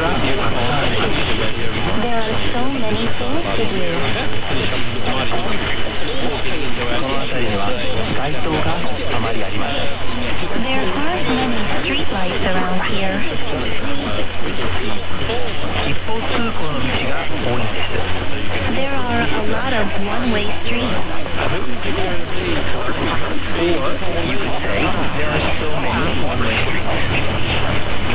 There are so many things to do. この辺りには街灯があまりありません。 There aren't many streetlights around here. 一方通行の道が多いんです。 There are a lot of one-way streets. Or you could say there are so many one-way streets.